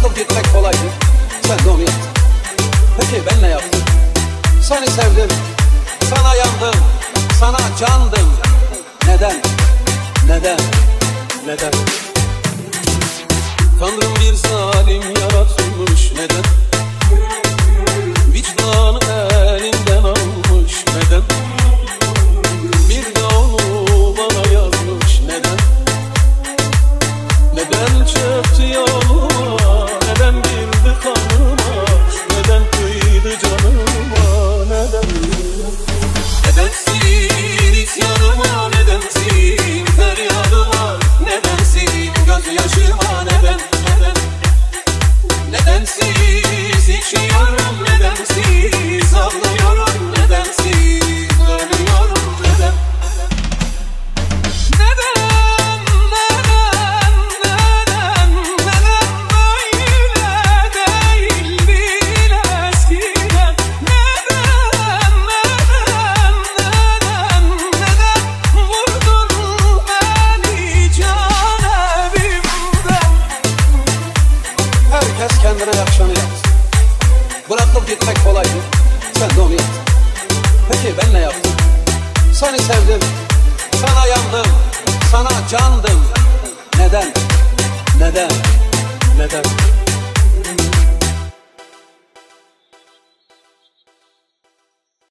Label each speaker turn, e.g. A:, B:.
A: Bırakıp gitmek kolaydı, sen de onu yaptın. Peki ben ne yaptım? Seni sevdim, sana yandım, sana candım. Neden? Neden? Neden? Tanrım bir zalim yaratmış, neden? Vicdanı elinden almış, neden? Bir de onu bana yazmış, neden? Neden çöktü yoluma, neden girdi kanıma, neden kıydı canıma, neden? Nedensin isyanıma, nedensin feryadıma, nedensin gözyaşıma, neden? Nedensiz içiyorum, nedensiz ağlıyorum, nedensiz ölüyorum, neden? Herkes kendine yakışanı yapsın. Bırakıp gitmek kolaydı, sen de onu yaptın. Peki ben ne yaptım? Seni sevdim, sana yandım, sana candım. Neden? Neden? Neden?